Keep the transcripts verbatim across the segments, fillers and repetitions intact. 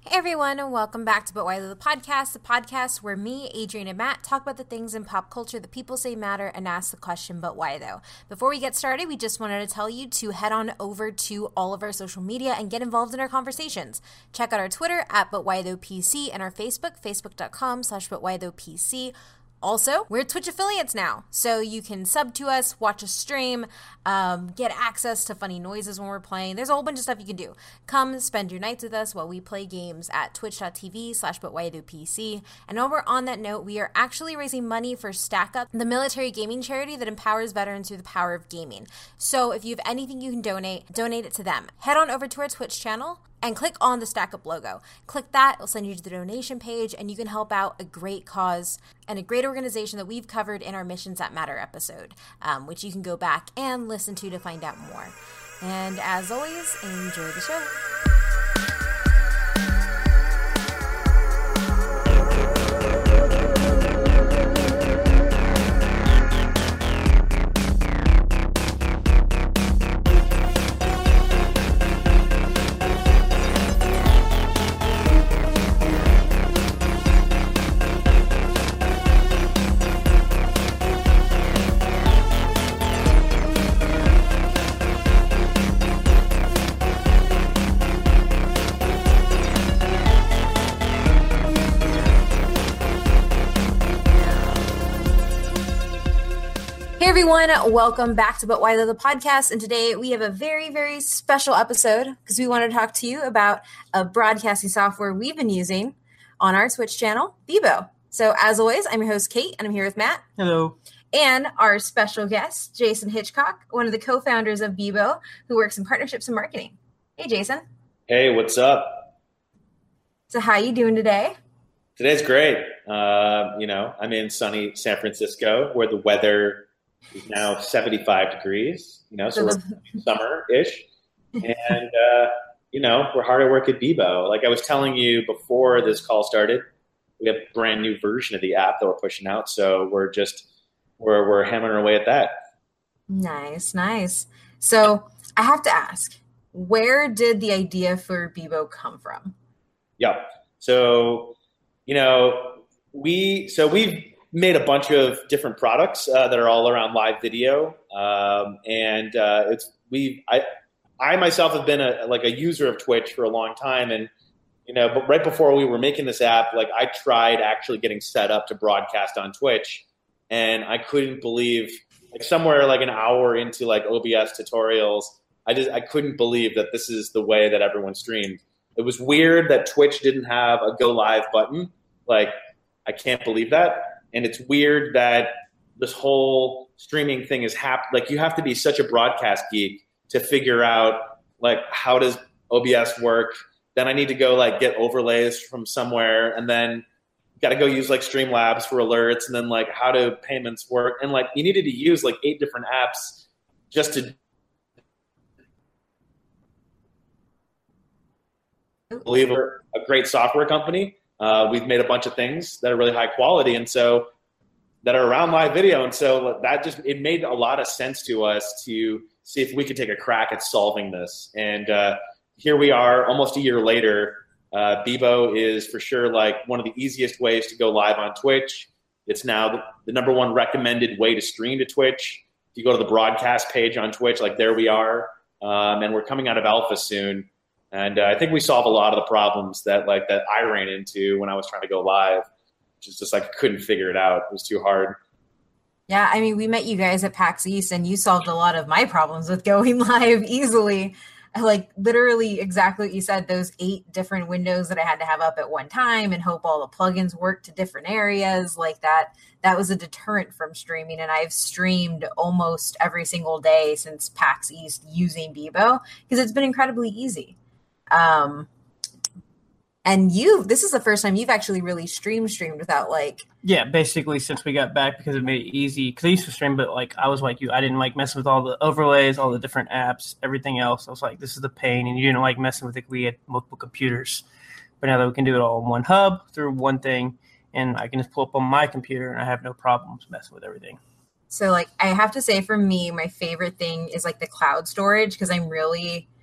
Hey everyone, and welcome back to But Why Though, the podcast, the podcast where me, Adrian, and Matt talk about the things in pop culture that people say matter and ask the question, but why though? Before we get started, we just wanted to tell you to head on over to all of our social media and get involved in our conversations. Check out our Twitter at But Why Though P C and our Facebook, facebook.com slash But Why Though PC. Also, we're Twitch affiliates now, so you can sub to us, watch us stream, um, get access to funny noises when we're playing. There's a whole bunch of stuff you can do. Come spend your nights with us while we play games at twitch.tv slash butwhythougpc. And over on that note, we are actually raising money for Stack Up, the military gaming charity that empowers veterans through the power of gaming. So if you have anything you can donate, donate it to them. Head on over to our Twitch channel and click on the Stack Up logo. Click that, it'll send you to the donation page, and you can help out a great cause and a great organization that we've covered in our Missions That Matter episode, um, which you can go back and listen to to find out more. And as always, enjoy the show. Everyone, welcome back to But Why Though, the podcast, and today we have a very, very special episode because we want to talk to you about a broadcasting software we've been using on our Twitch channel, Bebo. So as always, I'm your host, Kate, and I'm here with Matt. Hello. And our special guest, Jason Hitchcock, one of the co-founders of Bebo, who works in partnerships and marketing. Hey, Jason. Hey, what's up? So how you doing today? Today's great. Uh, you know, I'm in sunny San Francisco where the weather is now seventy-five degrees, you know, so we're summer-ish. And, uh, you know, we're hard at work at Bebo. Like I was telling you before this call started, we have a brand new version of the app that we're pushing out. So we're just, we're, we're hammering away at that. Nice, nice. So I have to ask, where did the idea for Bebo come from? Yeah. So, you know, we, so we've made a bunch of different products uh, that are all around live video. Um, and uh, it's, we, I, I myself have been a, like a user of Twitch for a long time. And, you know, but right before we were making this app, like I tried actually getting set up to broadcast on Twitch, and I couldn't believe, like somewhere like an hour into like O B S tutorials, I just, I couldn't believe that this is the way that everyone streamed. It was weird that Twitch didn't have a go live button. Like, I can't believe that. And it's weird that this whole streaming thing is hap- like you have to be such a broadcast geek to figure out like how does O B S work. Then I need to go like get overlays from somewhere, and then got to go use like Streamlabs for alerts, and then like how do payments work. And like you needed to use like eight different apps just to believe we're a great software company. Uh, we've made a bunch of things that are really high quality, and so that are around live video. And so that just, it made a lot of sense to us to see if we could take a crack at solving this. And uh, here we are almost a year later. Uh, Bebo is for sure like one of the easiest ways to go live on Twitch. It's now the, the number one recommended way to stream to Twitch. If you go to the broadcast page on Twitch, like there we are. Um, and we're coming out of alpha soon. And uh, I think we solve a lot of the problems that like that I ran into when I was trying to go live, which is just like I couldn't figure it out. It was too hard. Yeah, I mean, we met you guys at PAX East, and you solved a lot of my problems with going live easily. Like literally exactly what you said, those eight different windows that I had to have up at one time and hope all the plugins work to different areas like that. That was a deterrent from streaming. And I've streamed almost every single day since PAX East using Bebo because it's been incredibly easy. Um, and you, this is the first time you've actually really stream streamed without like. Yeah, basically since we got back because it made it easy. Because I used to stream, but like I was like you, I didn't like messing with all the overlays, all the different apps, everything else. I was like, this is the pain, and you didn't like messing with it. We had multiple computers, but now that we can do it all in one hub through one thing, and I can just pull up on my computer and I have no problems messing with everything. So like I have to say, for me, my favorite thing is like the cloud storage because I'm really.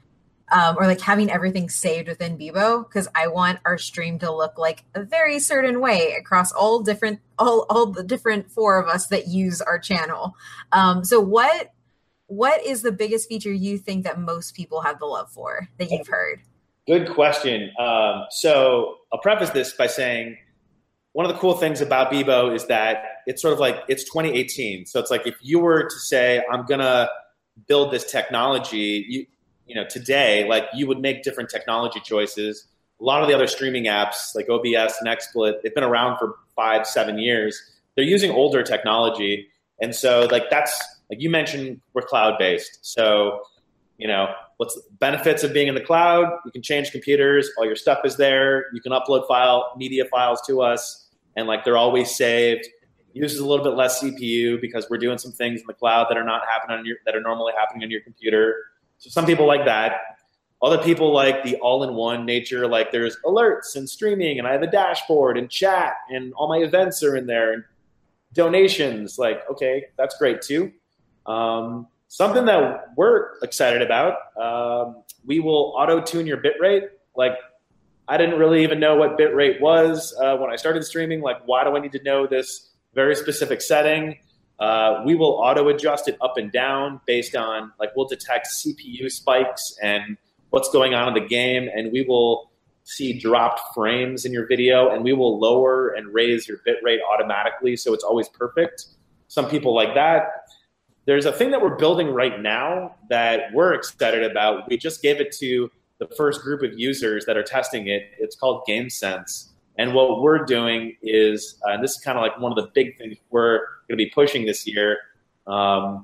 um, or like having everything saved within Bebo, because I want our stream to look like a very certain way across all different, all, all the different four of us that use our channel. Um, so what, what is the biggest feature you think that most people have the love for that you've heard? Good question. Um, so I'll preface this by saying one of the cool things about Bebo is that it's sort of like it's twenty eighteen. So it's like if you were to say, I'm going to build this technology, you, you know, today, like you would make different technology choices. A lot of the other streaming apps like O B S and XSplit, they've been around for five, seven years. They're using older technology. And so like that's, like you mentioned, we're cloud-based. So, you know, what's the benefits of being in the cloud? You can change computers. All your stuff is there. You can upload file media files to us, and like they're always saved. Uses a little bit less C P U because we're doing some things in the cloud that are not happening on your that are normally happening on your computer. So some people like that. Other people like the all-in-one nature. Like there's alerts and streaming, and I have a dashboard and chat, and all my events are in there, and donations. Like, okay, that's great too. Um, Something that we're excited about, um, we will auto-tune your bitrate. Like, I didn't really even know what bitrate was uh, when I started streaming. Like, why do I need to know this very specific setting? Uh, we will auto-adjust it up and down based on, like, we'll detect C P U spikes and what's going on in the game, and we will see dropped frames in your video, and we will lower and raise your bitrate automatically so it's always perfect. Some people like that. There's a thing that we're building right now that we're excited about. We just gave it to the first group of users that are testing it. It's called GameSense. And what we're doing is, uh, and this is kind of like one of the big things we're going to be pushing this year. Um,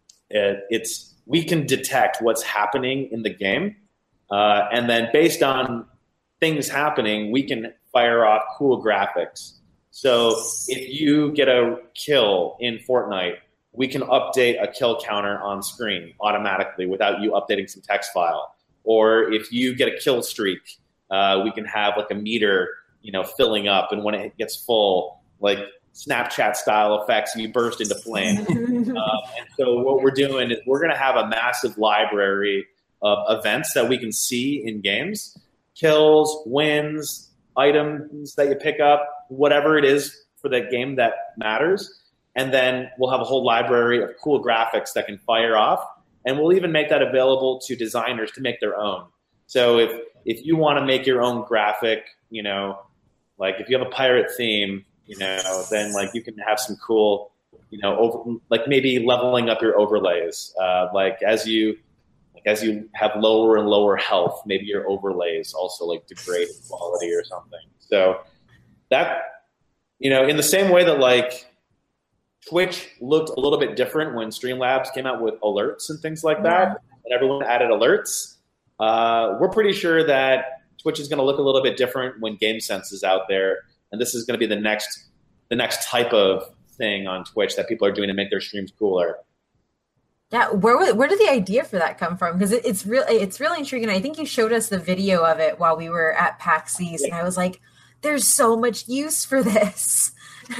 it, it's we can detect what's happening in the game. Uh, and then based on things happening, we can fire off cool graphics. So if you get a kill in Fortnite, we can update a kill counter on screen automatically without you updating some text file. Or if you get a kill streak, uh, we can have like a meter, you know, filling up, and when it gets full, like Snapchat style effects, and you burst into flame. um, and so what we're doing is we're going to have a massive library of events that we can see in games, kills, wins, items that you pick up, whatever it is for that game that matters. And then we'll have a whole library of cool graphics that can fire off. And we'll even make that available to designers to make their own. So if if you want to make your own graphic, you know, like if you have a pirate theme, you know, then like you can have some cool, you know, over, like maybe leveling up your overlays. Uh, like as you like as you have lower and lower health, maybe your overlays also like degrade in quality or something. So that, you know, in the same way that like Twitch looked a little bit different when Streamlabs came out with alerts and things like that, and everyone added alerts. Uh, we're pretty sure that Twitch is going to look a little bit different when GameSense is out there, and this is going to be the next the next type of thing on Twitch that people are doing to make their streams cooler. Yeah, where where did the idea for that come from? Because it, it's really it's really intriguing. I think you showed us the video of it while we were at PAX East, yeah. And I was like, "There's so much use for this."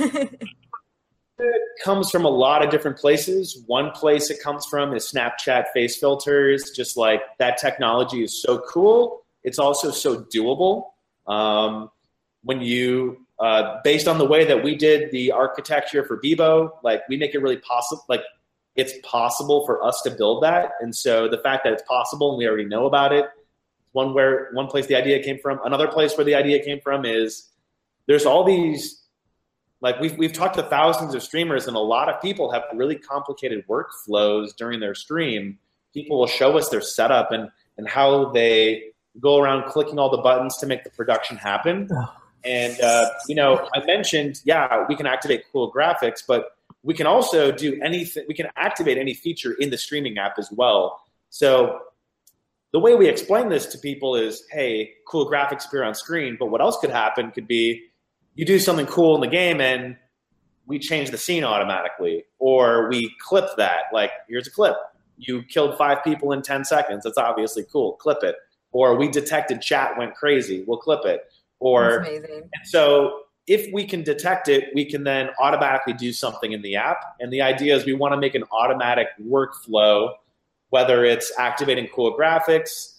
It comes from a lot of different places. One place it comes from is Snapchat face filters. Just like that technology is so cool. It's also so doable. Um, when you, uh, based on the way that we did the architecture for Bebo, like we make it really possible, like it's possible for us to build that. And so the fact that it's possible and we already know about it, one where one place the idea came from. Another place where the idea came from is there's all these, like we've we've talked to thousands of streamers, and a lot of people have really complicated workflows during their stream. People will show us their setup and and how they go around clicking all the buttons to make the production happen. And uh, you know, I mentioned, yeah, we can activate cool graphics, but we can also do anything. We can activate any feature in the streaming app as well. So the way we explain this to people is, hey, cool graphics appear on screen, but what else could happen could be you do something cool in the game and we change the scene automatically, or we clip that. Like, here's a clip. You killed five people in ten seconds. That's obviously cool. Clip it. Or we detected chat went crazy. We'll clip it. Or That's amazing. And so if we can detect it, we can then automatically do something in the app. And the idea is we want to make an automatic workflow, whether it's activating cool graphics,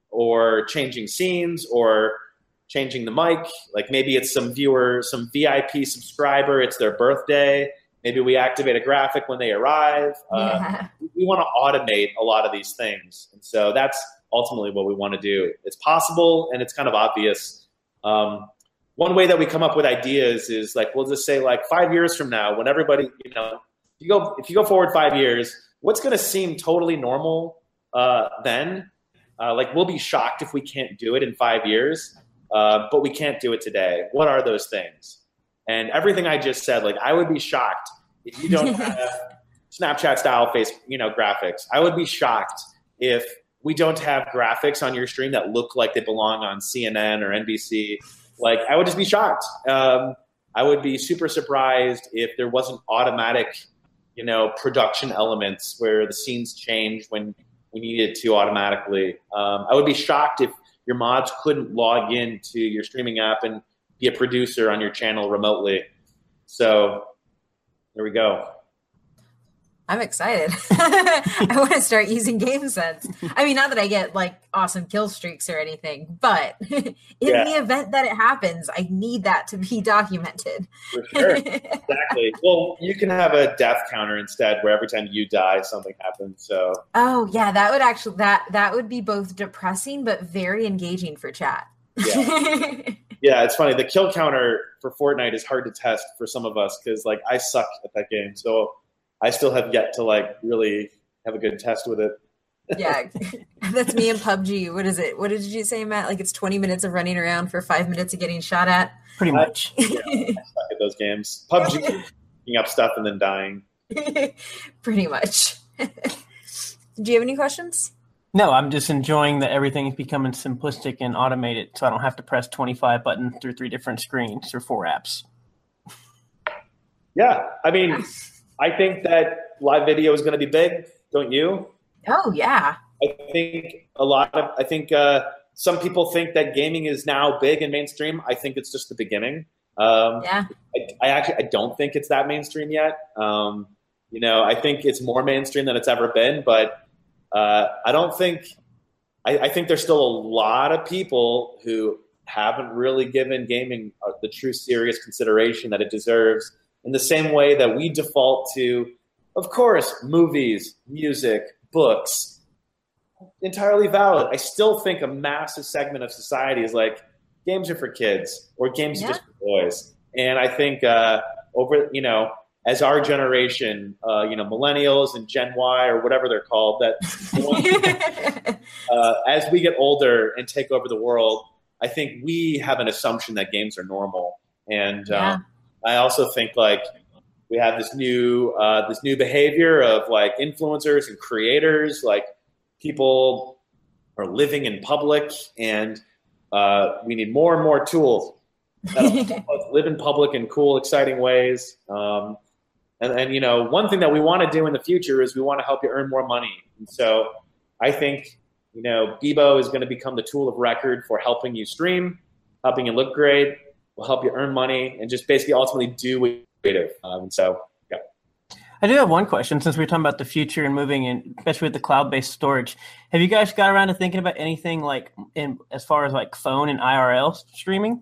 or changing scenes or changing the mic. Like maybe it's some viewer, some V I P subscriber, it's their birthday. Maybe we activate a graphic when they arrive. Yeah. Uh, we want to automate a lot of these things. And so that's ultimately what we want to do. It's possible and it's kind of obvious. Um, one way that we come up with ideas is like, we'll just say like five years from now, when everybody, you know, if you go, if you go forward five years, what's going to seem totally normal uh, then? Uh, like we'll be shocked if we can't do it in five years, uh, but we can't do it today. What are those things? And everything I just said, like I would be shocked if you don't have Snapchat style face, you know, graphics. I would be shocked if we don't have graphics on your stream that look like they belong on C N N or N B C. Like I would just be shocked. Um, I would be super surprised if there wasn't automatic, you know, production elements where the scenes change when we needed to automatically. Um, I would be shocked if your mods couldn't log into your streaming app and be a producer on your channel remotely. So there we go. I'm excited. I want to start using GameSense. I mean, not that I get like awesome kill streaks or anything, but in Yeah. the event that it happens, I need that to be documented. For sure. Exactly. Well, you can have a death counter instead where every time you die, something happens. So Oh yeah, that would actually that that would be both depressing but very engaging for chat. Yeah. Yeah, it's funny. The kill counter for Fortnite is hard to test for some of us because like I suck at that game. So I still have yet to like really have a good test with it. Yeah, that's me in P U B G. What is it? What did you say, Matt? Like it's twenty minutes of running around for five minutes of getting shot at? Pretty much. I, yeah, I suck at those games. P U B G, picking up stuff and then dying. Pretty much. Do you have any questions? No, I'm just enjoying that everything is becoming simplistic and automated, so I don't have to press twenty-five buttons through three different screens or four apps. Yeah, I mean, I think that live video is going to be big, don't you? Oh yeah. I think a lot of, I think uh, some people think that gaming is now big and mainstream. I think it's just the beginning. Um, Yeah. I, I actually, I don't think it's that mainstream yet. Um, you know, I think it's more mainstream than it's ever been, but uh, I don't think, I, I think there's still a lot of people who haven't really given gaming uh, the true serious consideration that it deserves in the same way that we default to, of course, movies, music, books, entirely valid. I still think a massive segment of society is like, games are for kids or games Yeah. are just for boys. And I think uh, over, you know, as our generation, uh, you know, millennials and Gen Y or whatever they're called, that uh, as we get older and take over the world, I think we have an assumption that games are normal. And Yeah. um, I also think like we have this new uh, this new behavior of like influencers and creators, like people are living in public, and uh, we need more and more tools that help us live in public in cool, exciting ways. Um, and, and you know, one thing that we want to do in the future is we want to help you earn more money. And so I think you know Bebo is going to become the tool of record for helping you stream, helping you look great, will help you earn money, and just basically ultimately do what you're creative. Um, so, yeah. I do have one question since we we're talking about the future and moving in, especially with the cloud-based storage. Have you guys got around to thinking about anything like in as far as like phone and I R L streaming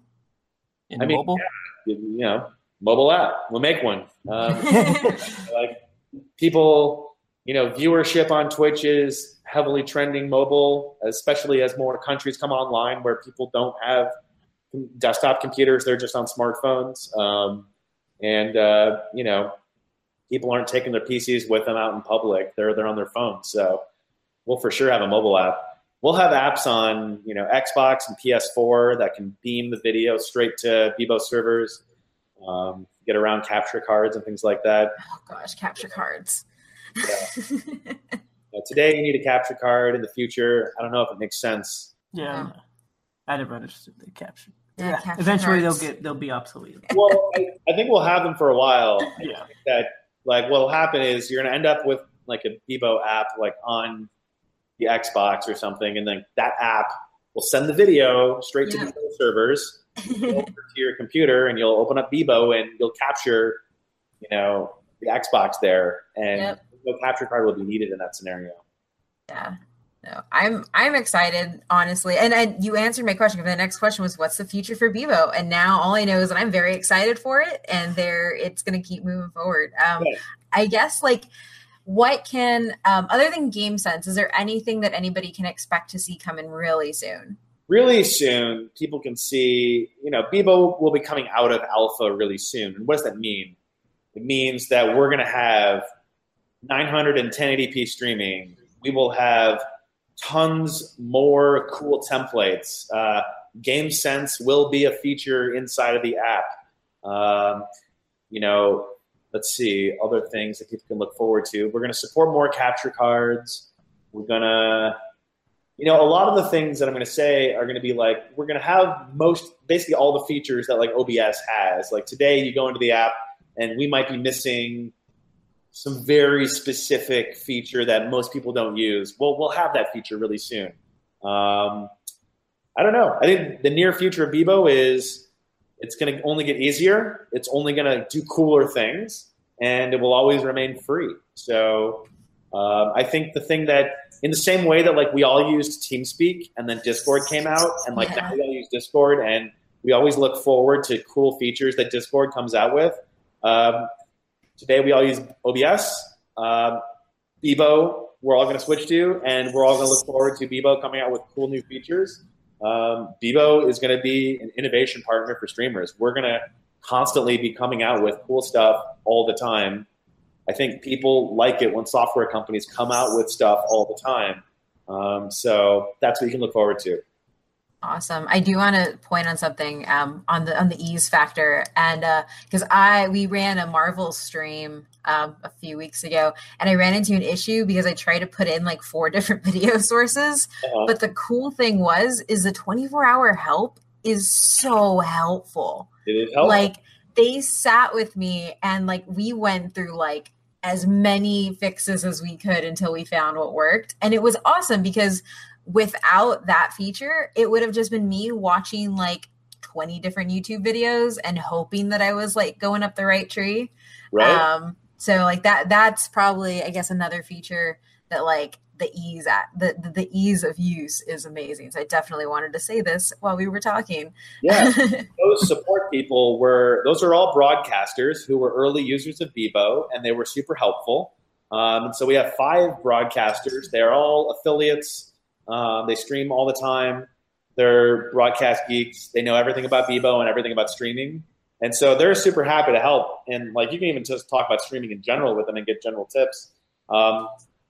in I mean, mobile? yeah, you know, mobile app. We'll make one. Um, like people, you know, viewership on Twitch is heavily trending mobile, especially as more countries come online where people don't have desktop computers. They're just on smartphones. Um, and, uh, you know, people aren't taking their P Cs with them out in public. They're, they're on their phones. So we'll for sure have a mobile app. We'll have apps on, you know, Xbox and P S four that can beam the video straight to Bebo servers, um, get around capture cards and things like that. Oh gosh, capture cards. Yeah. Uh, today you need a capture card. In the future, I don't know if it makes sense. Yeah, No. I never understood the caption. Yeah, Yeah, capture eventually cards. they'll get they'll be obsolete. Well, I, I think we'll have them for a while. Yeah. I think that like what'll happen is you're gonna end up with like a Bebo app like on the Xbox or something, and then that app will send the video straight to Yeah. the servers over to your computer, and you'll open up Bebo and you'll capture, you know, the Xbox there, and Yep. no capture card will be needed in that scenario. Yeah. No, I'm I'm excited, honestly. And I, you answered my question. The next question was, what's the future for Bebo? And now all I know is that I'm very excited for it, and there it's going to keep moving forward. Um, yeah. I guess, like, what can, um, other than GameSense, is there anything that anybody can expect to see coming really soon? Really soon, people can see, you know, Bebo will be coming out of alpha really soon. And what does that mean? It means that we're going to have nine hundred and ten eighty p streaming. We will have tons more cool templates. Uh, GameSense will be a feature inside of the app. Um, you know, let's see, other things that people can look forward to. We're going to support more capture cards. We're going to, you know, a lot of the things that I'm going to say are going to be like, we're going to have most, basically all the features that like O B S has. Like today you go into the app and we might be missing some very specific feature that most people don't use. Well, we'll have that feature really soon. Um, I don't know. I think the near future of Bebo is it's going to only get easier. It's only going to do cooler things, and it will always remain free. So um, I think the thing that, in the same way that like we all used TeamSpeak and then Discord came out, and like yeah. now we all use Discord, and we always look forward to cool features that Discord comes out with. Um, Today we all use O B S. Um, Bebo, we're all going to switch to, and we're all going to look forward to Bebo coming out with cool new features. Um, Bebo is going to be an innovation partner for streamers. We're going to constantly be coming out with cool stuff all the time. I think people like it when software companies come out with stuff all the time. Um, so that's what you can look forward to. Awesome. I do want to point on something um, on the on the ease factor, and because uh, I we ran a Marvel stream um, a few weeks ago, and I ran into an issue because I tried to put in like four different video sources. Uh-huh. But the cool thing was, is the twenty-four hour help is so helpful. It is helpful. Like they sat with me, and like we went through like as many fixes as we could until we found what worked, and it was awesome because without that feature, it would have just been me watching like twenty different YouTube videos and hoping that I was like going up the right tree. Right. Um, so like that, that's probably, I guess, another feature that like the ease at the, the, the ease of use is amazing. So I definitely wanted to say this while we were talking. Yeah. Those support people were, those are all broadcasters who were early users of Bebo, and they were super helpful. Um, and so we have five broadcasters. They're all affiliates. Um, they stream all the time. They're broadcast geeks. They know everything about Bebo and everything about streaming. And so they're super happy to help. And like you can even just talk about streaming in general with them and get general tips. Um,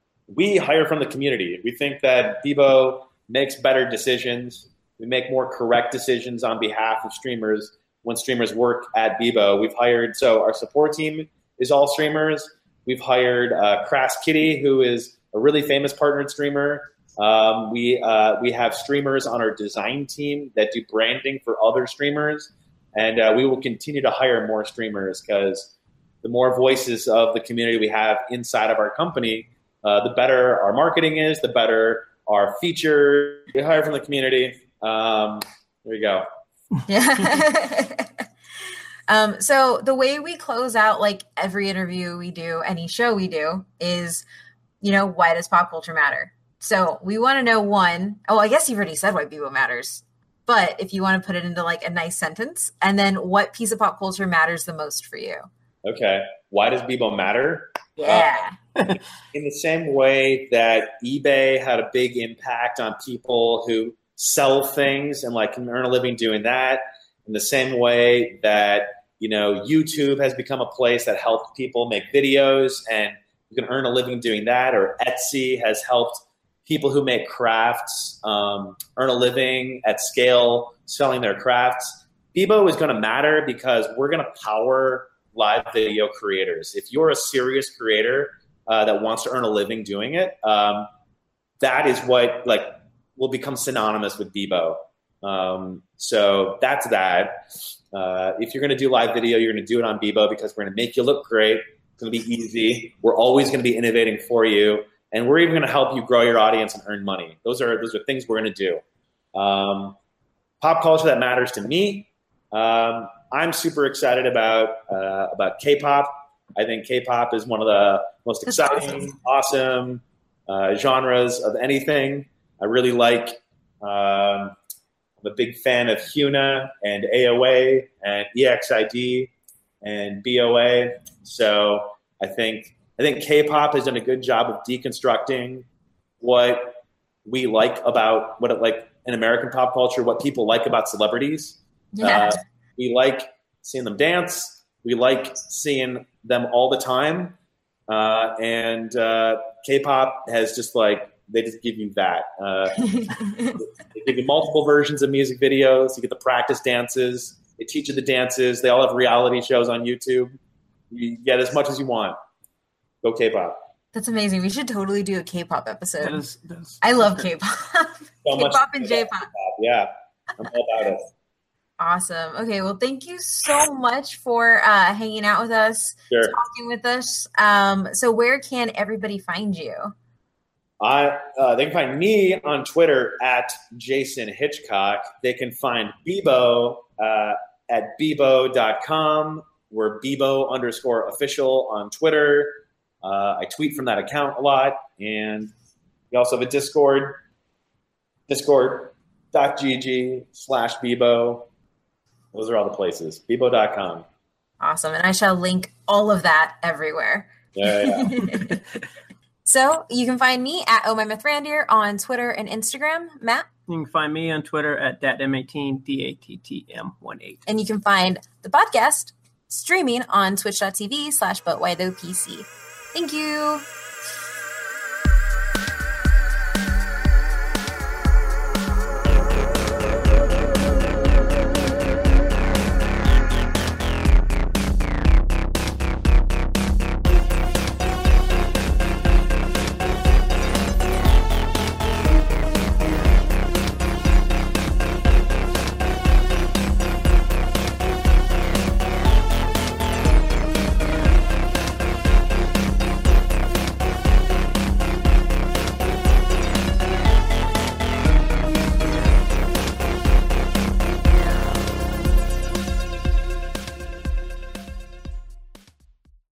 we hire from the community. We think that Bebo makes better decisions. We make more correct decisions on behalf of streamers when streamers work at Bebo. We've hired, so our support team is all streamers. We've hired uh, Crass Kitty, who is a really famous partnered streamer. Um, we uh, we have streamers on our design team that do branding for other streamers, and uh, we will continue to hire more streamers because the more voices of the community we have inside of our company, uh, the better our marketing is, the better our feature. We hire from the community. Um, there you go. Yeah. um, so the way we close out like every interview we do, any show we do, is, you know, why does pop culture matter? So we want to know one, oh, I guess you've already said why Bebo matters, but if you want to put it into like a nice sentence, and then what piece of pop culture matters the most for you? Okay. Why does Bebo matter? Yeah. Uh, in the same way that eBay had a big impact on people who sell things and like can earn a living doing that, in the same way that, you know, YouTube has become a place that helps people make videos and you can earn a living doing that, or Etsy has helped people who make crafts um, earn a living at scale selling their crafts. Bebo is going to matter because we're going to power live video creators. If you're a serious creator uh, that wants to earn a living doing it, um, that is what like will become synonymous with Bebo. Um, so that's that. Uh, if you're going to do live video, you're going to do it on Bebo because we're going to make you look great. It's going to be easy. We're always going to be innovating for you. And we're even going to help you grow your audience and earn money. Those are those are things we're going to do. Um, pop culture that matters to me. Um, I'm super excited about uh, about K-pop. I think K-pop is one of the most exciting, awesome uh, genres of anything. I really like. Um, I'm a big fan of Hyuna and A O A and E X I D and B O A. So I think I think K-pop has done a good job of deconstructing what we like about what it like in American pop culture, what people like about celebrities. Yeah. Uh, we like seeing them dance. We like seeing them all the time. Uh, and uh, K-pop has just like, they just give you that. Uh, they give you multiple versions of music videos. You get the practice dances. They teach you the dances. They all have reality shows on YouTube. You get as much as you want. Go K-pop. That's amazing. We should totally do a K-pop episode. That is, that is I love K-pop. So K-pop and J-pop. Yeah, I'm all about it. Awesome. Okay, well, thank you so much for uh, hanging out with us, Sure. talking with us. Um, so where can everybody find you? I uh, they can find me on Twitter at Jason Hitchcock. They can find Bebo uh, at Bebo dot com. We're Bebo underscore official on Twitter. Uh, I tweet from that account a lot. And we also have a Discord, discord.gg slash Bebo. Those are all the places. Bebo dot com. Awesome. And I shall link all of that everywhere. Yeah, yeah. So you can find me at Oh My Myth Randier on Twitter and Instagram. Matt? You can find me on Twitter at dat m eighteen, D A T T M eighteen. And you can find the podcast streaming on twitch.tv slash but why though PC. Thank you.